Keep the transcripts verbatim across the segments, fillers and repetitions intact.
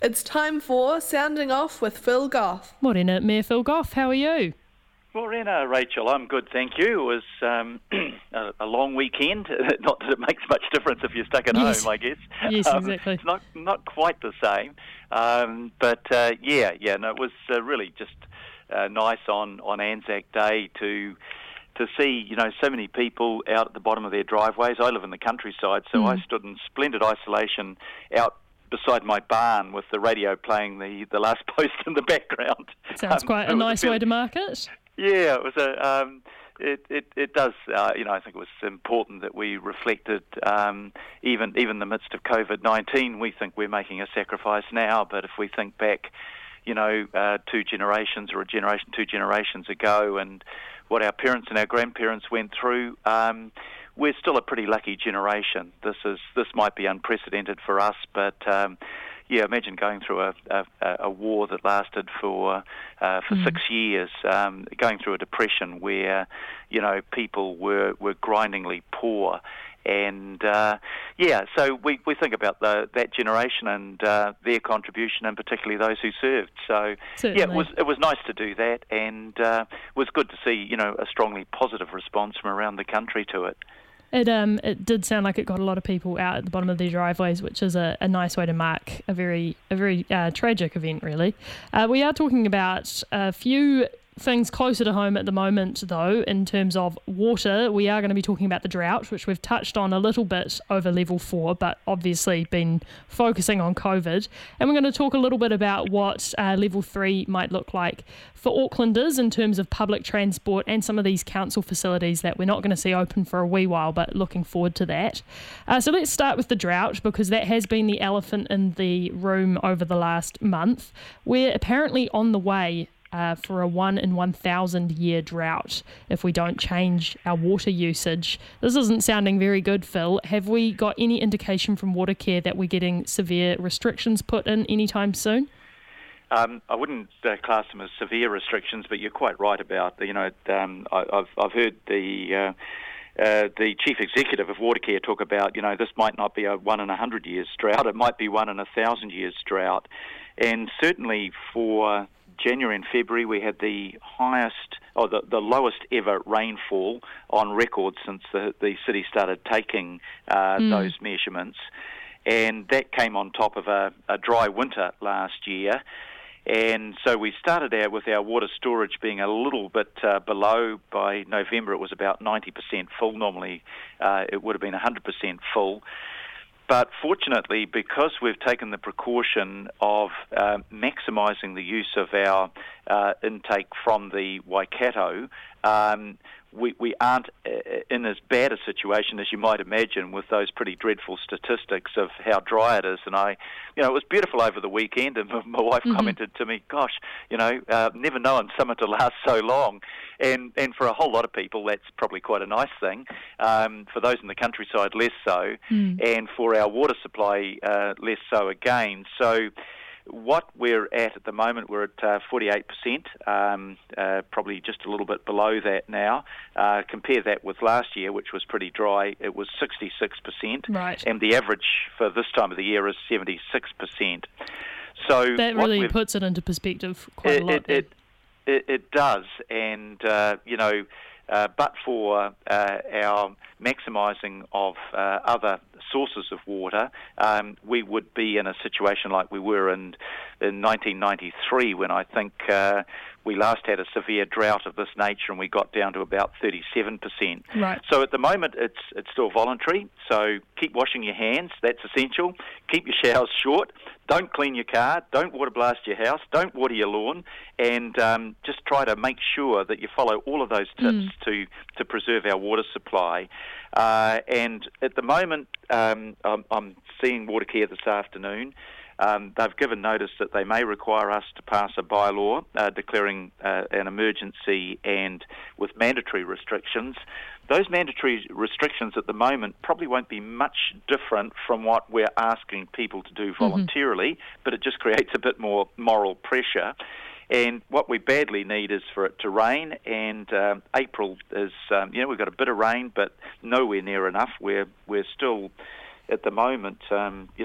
It's time for Sounding Off with Phil Goff. Morena, Mayor Phil Goff, how are you? Morena, Rachel, I'm good, thank you. It was um, a, a long weekend. Not that it makes much difference if you're stuck at yes. home, I guess. Yes, um, exactly. It's not not quite the same, um, but uh, yeah, yeah. No, it was uh, really just uh, nice on, on Anzac Day to to see, you know, so many people out at the bottom of their driveways. I live in the countryside, so mm. I stood in splendid isolation out beside my barn with the radio playing the, the last post in the background. Sounds um, quite a nice a way to mark it. Yeah, it was a. Um, it, it it does. Uh, you know, I think it was important that we reflected, um, even even in the midst of COVID nineteen. We think we're making a sacrifice now, but if we think back, you know, uh, two generations or a generation, two generations ago, and what our parents and our grandparents went through, um, we're still a pretty lucky generation. This is this might be unprecedented for us, but. Um, Yeah, imagine going through a, a, a war that lasted for uh, for mm. six years, um, going through a depression where, you know, people were, were grindingly poor. And, uh, yeah, so we, we think about the, that generation and uh, their contribution, and particularly those who served. So, Certainly. yeah, it was it was nice to do that, and uh, it was good to see, you know, a strongly positive response from around the country to it. It um it did sound like it got a lot of people out at the bottom of their driveways, which is a, a nice way to mark a very a very uh, tragic event, really. Uh, we are talking about a few things closer to home at the moment, though, in terms of water. We are going to be talking about the drought, which we've touched on a little bit over level four, but obviously been focusing on COVID. And we're going to talk a little bit about what uh, level three might look like for Aucklanders in terms of public transport and some of these council facilities that we're not going to see open for a wee while, but looking forward to that. Uh, so let's start with the drought, because that has been the elephant in the room over the last month. We're apparently on the way Uh, for a one in one thousand year drought if we don't change our water usage. This isn't sounding very good, Phil. Have we got any indication from Watercare that we're getting severe restrictions put in anytime soon? Um, I wouldn't uh, class them as severe restrictions, but you're quite right about, you know, um, I, I've, I've heard the... Uh, Uh, the chief executive of Watercare talk about, you know, this might not be a one in a hundred years drought, it might be one in a thousand years drought. And certainly for January and February, we had the highest, or the, the lowest ever rainfall on record since the, the city started taking uh, mm. those measurements. And that came on top of a, a dry winter last year. And so we started out with our water storage being a little bit uh, below. By November, it was about ninety percent full. Normally, uh, it would have been one hundred percent full. But fortunately, because we've taken the precaution of uh, maximising the use of our uh, intake from the Waikato, um, we, we aren't in as bad a situation as you might imagine with those pretty dreadful statistics of how dry it is. And I, you know, it was beautiful over the weekend, and my wife mm-hmm. commented to me, gosh, you know, uh, never known summer to last so long. And and for a whole lot of people, that's probably quite a nice thing. Um, for those in the countryside, less so. Mm. And for our water supply, uh, less so again. So what we're at at the moment, we're at uh, forty-eight percent, um, uh, probably just a little bit below that now. Uh, compare that with last year, which was pretty dry. It was sixty-six percent. Right. And the average for this time of the year is seventy-six percent. So that really puts it into perspective quite it, a lot. It, it, it, it does. And, uh, you know, uh, but for uh, our maximising of uh, other sources of water, um, we would be in a situation like we were in, in nineteen ninety-three, when I think uh, we last had a severe drought of this nature, and we got down to about thirty-seven percent. Right. So at the moment, it's it's still voluntary. So keep washing your hands. That's essential. Keep your showers short. Don't clean your car. Don't water blast your house. Don't water your lawn. And um, just try to make sure that you follow all of those tips mm. to, to preserve our water supply. Uh, and at the moment, um, I'm, I'm seeing Watercare this afternoon. Um, they've given notice that they may require us to pass a bylaw uh, declaring uh, an emergency and with mandatory restrictions. Those mandatory restrictions at the moment probably won't be much different from what we're asking people to do voluntarily, mm-hmm. but it just creates a bit more moral pressure. And what we badly need is for it to rain, and um, April is, um, you know, we've got a bit of rain, but nowhere near enough. We're, we're still, at the moment, um, you know,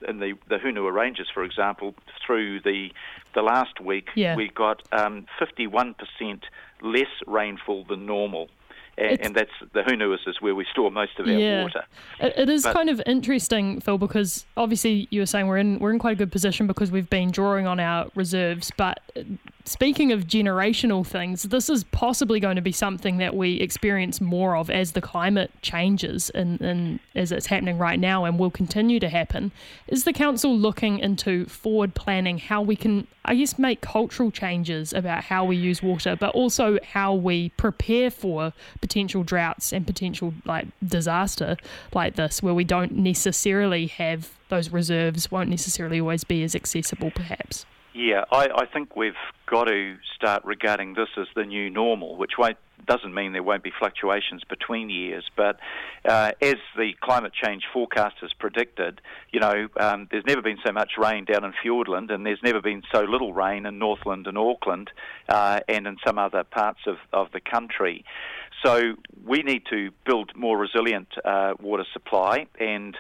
in the, the Hunua Ranges, for example, through the the last week, yeah. we got um, fifty-one percent less rainfall than normal. And, and that's the Hunuas is where we store most of our yeah. water. It, it is but, kind of interesting, Phil, because obviously you were saying we're in we're in quite a good position because we've been drawing on our reserves. But speaking of generational things, this is possibly going to be something that we experience more of as the climate changes and, and as it's happening right now and will continue to happen. Is the council looking into forward planning how we can, I guess, make cultural changes about how we use water, but also how we prepare for potential droughts and potential like disaster like this, where we don't necessarily have those reserves, won't necessarily always be as accessible perhaps? Yeah, I, I think we've got to start regarding this as the new normal, which won't, doesn't mean there won't be fluctuations between years, but uh, as the climate change forecasters predicted, you know, um, there's never been so much rain down in Fiordland, and there's never been so little rain in Northland and Auckland uh, and in some other parts of, of the country. So we need to build more resilient uh, water supply, and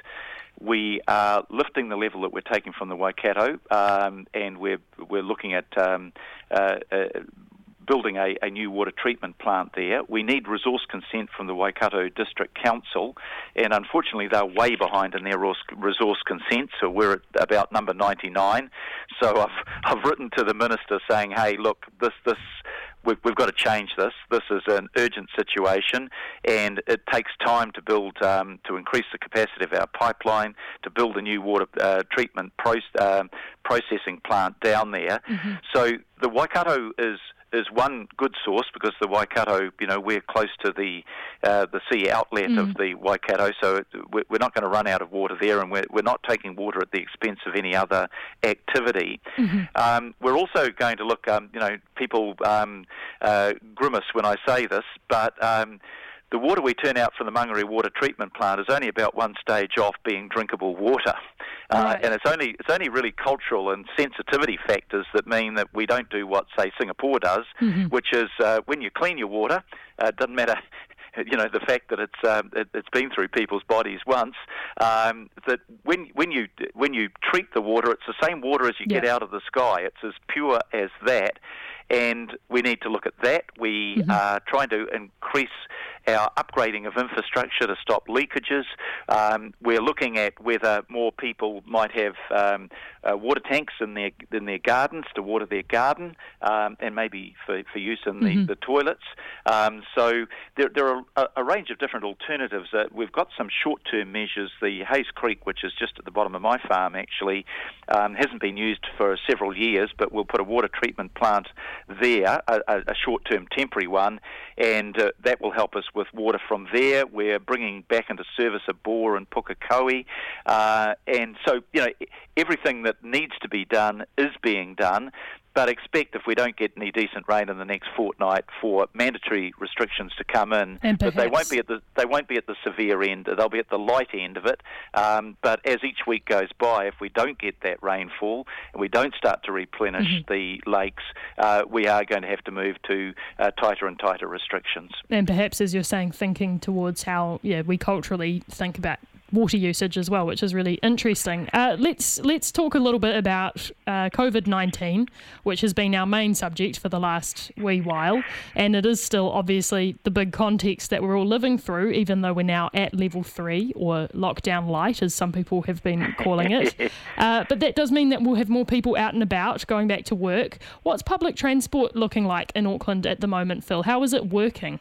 we are lifting the level that we're taking from the Waikato, um, and we're we're looking at um, uh, uh, building a, a new water treatment plant there. We need resource consent from the Waikato District Council, and unfortunately they're way behind in their resource consent, so we're at about number ninety-nine. So I've I've written to the Minister saying, hey, look, this this We've, we've got to change this. This is an urgent situation, and it takes time to build, um, to increase the capacity of our pipeline, to build a new water uh, treatment pro- uh, processing plant down there. Mm-hmm. So the Waikato is is one good source because the Waikato, you know, we're close to the uh, the sea outlet mm. of the Waikato, so it, we're not going to run out of water there, and we're, we're not taking water at the expense of any other activity. Mm-hmm. Um, we're also going to look, um, you know, people um, uh, grimace when I say this, but um, the water we turn out from the Mangere Water Treatment Plant is only about one stage off being drinkable water. Uh, right. And it's only it's only really cultural and sensitivity factors that mean that we don't do what, say, Singapore does, mm-hmm. which is uh, when you clean your water, uh, it doesn't matter, you know, the fact that it's um, it, it's been through people's bodies once. Um, that when when you when you treat the water, it's the same water as you yeah. get out of the sky. It's as pure as that. And we need to look at that. We mm-hmm. are trying to increase our upgrading of infrastructure to stop leakages. Um, we're looking at whether more people might have um, uh, water tanks in their in their gardens to water their garden, um, and maybe for, for use in the, mm-hmm. the toilets. Um, so there, there are a, a range of different alternatives. Uh, we've got some short-term measures. The Hayes Creek, which is just at the bottom of my farm, actually um, hasn't been used for several years, but we'll put a water treatment plant there, a, a short-term temporary one, and uh, that will help us with water from there. We're bringing back into service a bore in Pukekohe, uh, and so, you know, everything that needs to be done is being done. But expect if we don't get any decent rain in the next fortnight for mandatory restrictions to come in. And but they won't be at the they won't be at the severe end. They'll be at the light end of it. Um, but as each week goes by, if we don't get that rainfall and we don't start to replenish mm-hmm. the lakes, uh, we are going to have to move to uh, tighter and tighter restrictions. And perhaps, as you're saying, thinking towards how yeah we culturally think about water usage as well, which is really interesting. Uh, let's let's talk a little bit about uh, COVID nineteen, which has been our main subject for the last wee while, and it is still obviously the big context that we're all living through, even though we're now at level three, or lockdown light, as some people have been calling it. Uh, but that does mean that we'll have more people out and about, going back to work. What's public transport looking like in Auckland at the moment, Phil? How is it working?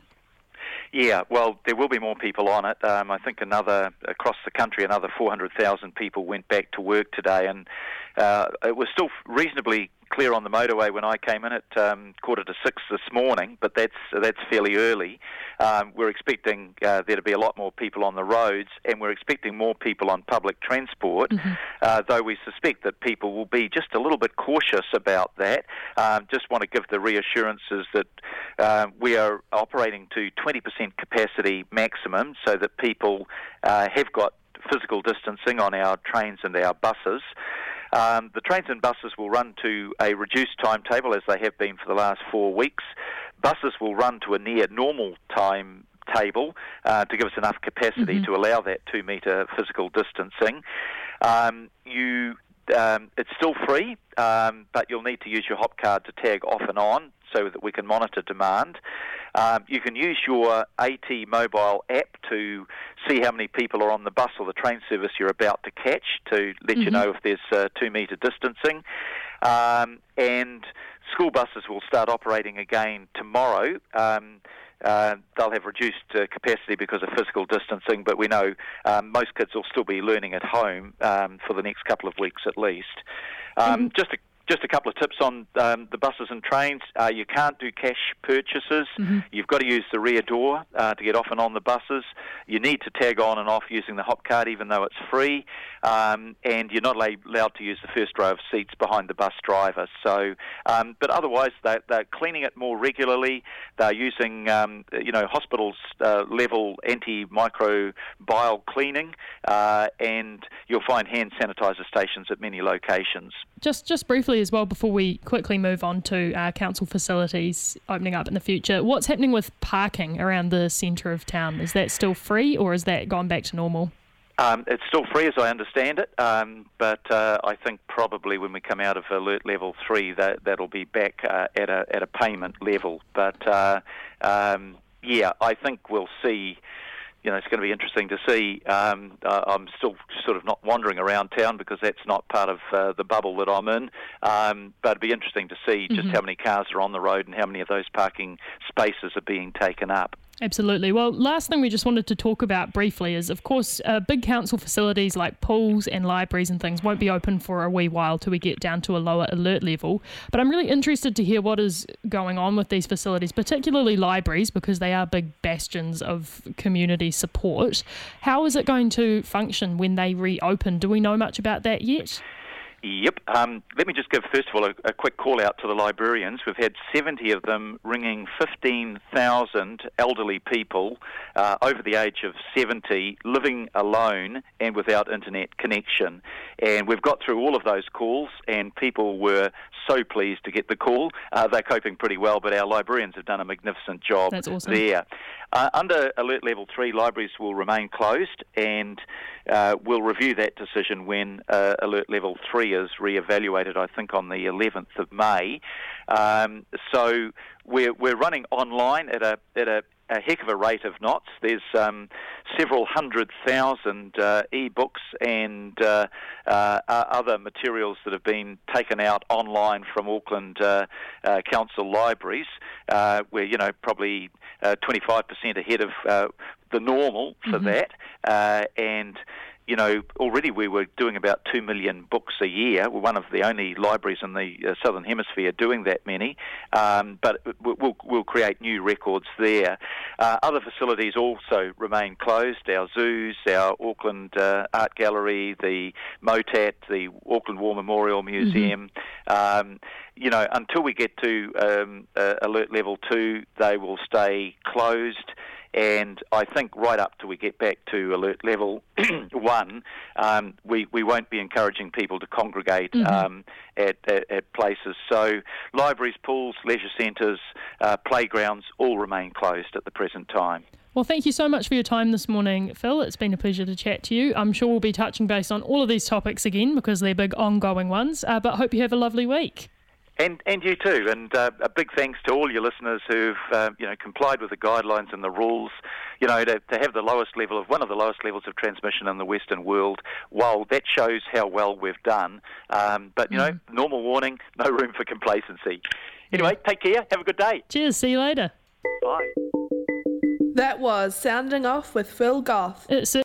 Yeah, well, there will be more people on it. Um, I think another, across the country, another four hundred thousand people went back to work today, and uh, it was still reasonably clear on the motorway when I came in at um, quarter to six this morning, but that's that's fairly early. Um, we're expecting uh, there to be a lot more people on the roads, and we're expecting more people on public transport, mm-hmm. uh, though we suspect that people will be just a little bit cautious about that. Um, just want to give the reassurances that uh, we are operating to twenty percent capacity maximum, so that people uh, have got physical distancing on our trains and our buses. Um, the trains and buses will run to a reduced timetable, as they have been for the last four weeks. Buses will run to a near normal timetable uh, to give us enough capacity mm-hmm. to allow that two-metre physical distancing. Um, you, um, it's still free, um, but you'll need to use your hop card to tag off and on so that we can monitor demand. Um, you can use your AT mobile app to see how many people are on the bus or the train service you're about to catch to let mm-hmm. you know if there's uh, two metre distancing. Um, and school buses will start operating again tomorrow. Um, uh, they'll have reduced uh, capacity because of physical distancing, but we know um, most kids will still be learning at home um, for the next couple of weeks at least. Um, mm-hmm. Just a Just a couple of tips on um, the buses and trains. Uh, you can't do cash purchases. Mm-hmm. You've got to use the rear door uh, to get off and on the buses. You need to tag on and off using the hop card, even though it's free. Um, and you're not allowed to use the first row of seats behind the bus driver. So, um, but otherwise, they're, they're cleaning it more regularly. They're using, um, you know, hospitals uh, level antimicrobial cleaning, uh, and you'll find hand sanitizer stations at many locations. Just, just briefly as well, before we quickly move on to uh, council facilities opening up in the future, what's happening with parking around the centre of town? Is that still free, or has that gone back to normal? Um, it's still free as I understand it, um, but uh, I think probably when we come out of alert level three, that, that'll be back uh, at a at a payment level. But uh, um, yeah, I think we'll see. You know, it's going to be interesting to see. Um, uh, I'm still sort of not wandering around town because that's not part of uh, the bubble that I'm in. Um, but it'd be interesting to see just mm-hmm. how many cars are on the road and how many of those parking spaces are being taken up. Absolutely. Well, last thing we just wanted to talk about briefly is, of course, uh, big council facilities like pools and libraries and things won't be open for a wee while till we get down to a lower alert level. But I'm really interested to hear what is going on with these facilities, particularly libraries, because they are big bastions of community support. How is it going to function when they reopen? Do we know much about that yet? Yep. Um, let me just give, first of all, a, a quick call out to the librarians. We've had seventy of them ringing fifteen thousand elderly people uh, over the age of seventy, living alone and without internet connection. And we've got through all of those calls, and people were so pleased to get the call. Uh, they're coping pretty well, but our librarians have done a magnificent job That's awesome. there. Uh, under Alert Level three, libraries will remain closed, and uh, we'll review that decision when uh, Alert Level three is re-evaluated, I think, on the eleventh of May. Um, so we're, we're running online at a at a a heck of a rate of knots. There's um, several hundred thousand uh, e-books and uh, uh, other materials that have been taken out online from Auckland uh, uh, Council libraries. Uh, we're, you know, probably uh, twenty-five percent ahead of uh, the normal for mm-hmm. that. Uh, and You know, already we were doing about two million books a year. We're one of the only libraries in the uh, Southern Hemisphere doing that many, um, but we'll, we'll create new records there. Uh, other facilities also remain closed. Our zoos, our Auckland uh, Art Gallery, the MOTAT, the Auckland War Memorial Museum. Mm-hmm. Um, you know, until we get to um, uh, Alert Level two, they will stay closed. And I think right up till we get back to Alert Level one, um, we, we won't be encouraging people to congregate mm-hmm. um, at, at, at places. So libraries, pools, leisure centres, uh, playgrounds all remain closed at the present time. Well, thank you so much for your time this morning, Phil. It's been a pleasure to chat to you. I'm sure we'll be touching base on all of these topics again because they're big ongoing ones, uh, but hope you have a lovely week. And and you too, and uh, a big thanks to all your listeners who've uh, you know complied with the guidelines and the rules. You know, to, to have the lowest level of one of the lowest levels of transmission in the Western world. Well, that shows how well we've done. Um, but you mm. know, normal warning, no room for complacency. Anyway, yeah. Take care. Have a good day. Cheers. See you later. Bye. That was Sounding Off with Phil Goff. It's